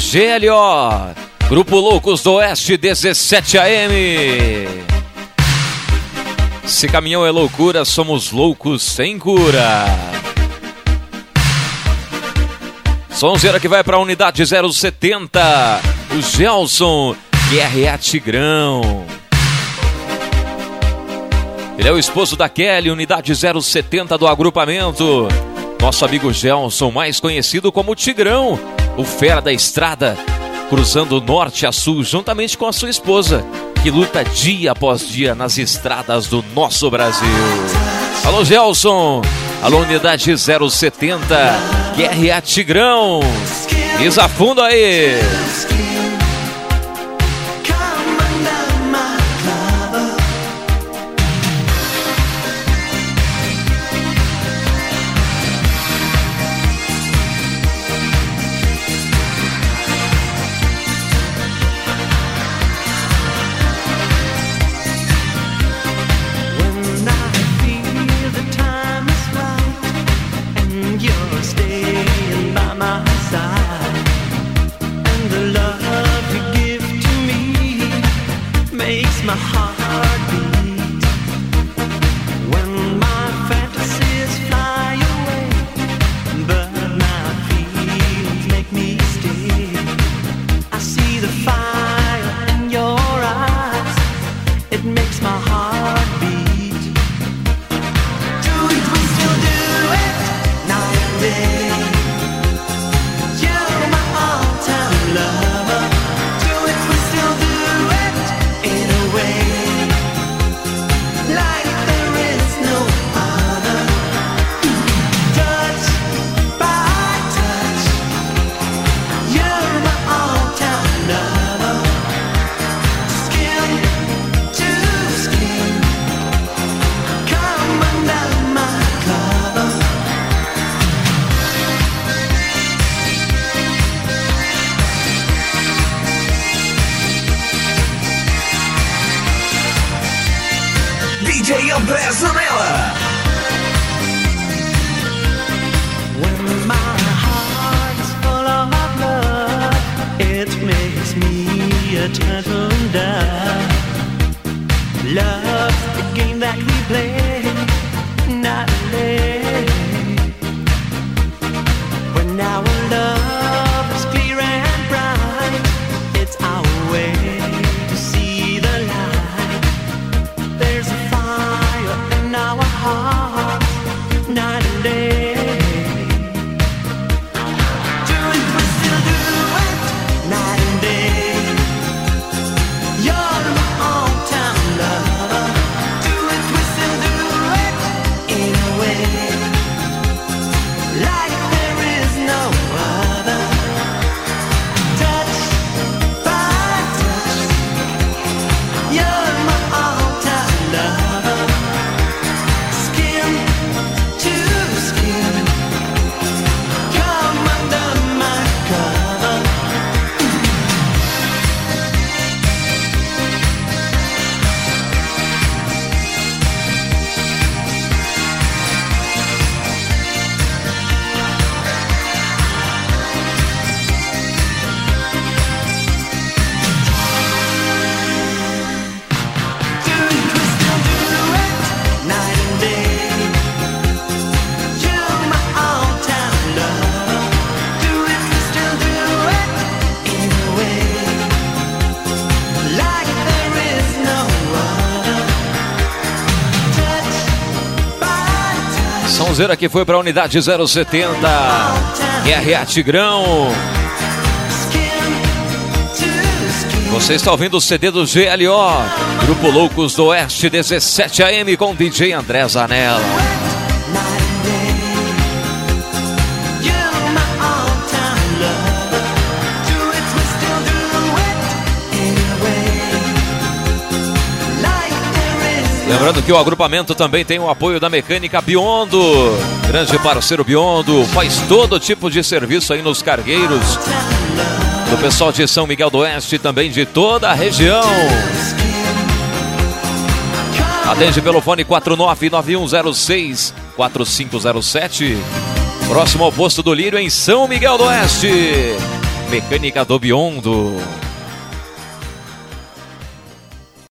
GLO, Grupo Loucos do Oeste, 17 AM. Se caminhão é loucura, somos loucos sem cura. Sonzeira que vai para a unidade 070, o Gelson, GRA Tigrão. Ele é o esposo da Kelly, unidade 070 do agrupamento. Nosso amigo Gelson, mais conhecido como Tigrão, o fera da estrada, cruzando norte a sul, juntamente com a sua esposa, que luta dia após dia nas estradas do nosso Brasil. Alô, Gelson. Alô, unidade 070, GRA Tigrão. Desafundo aí. My heart beat when my fantasies fly away, but my feelings make me stay. I see the fire in your eyes, it makes my heart beat. Do it, we still do it, night and day. You're my all-time lover. Do it, we still do it in a way. DJ André Zanella. When my heart's full of love, it makes me a gentle dove. Love's the game that we play, not play. When our love is clear and bright, it's our way to see the light. There's a fire in our hearts, night and day. Do it, we still do it, night and day. You're my all-time lover. Do it, we still do it, in a way, like there is no other. Touch by touch, you're my all-time lover. Skin to skin, come under my cover. Do it, we still do it, night and day. You're my all-time lover. Do it, we still do it, in a way, like there is no other. Touch by touch. Sonzeira que foi para a unidade 070, GRA Tigrão. Você está ouvindo o CD do GLO, Grupo Loucos do Oeste, 17 AM, com DJ André Zanella. Lembrando que o agrupamento também tem o apoio da Mecânica Biondo, grande parceiro Biondo, faz todo tipo de serviço aí nos cargueiros, do pessoal de São Miguel do Oeste e também de toda a região. Atende pelo fone 4991064507, próximo ao posto do Lírio em São Miguel do Oeste. Mecânica do Biondo.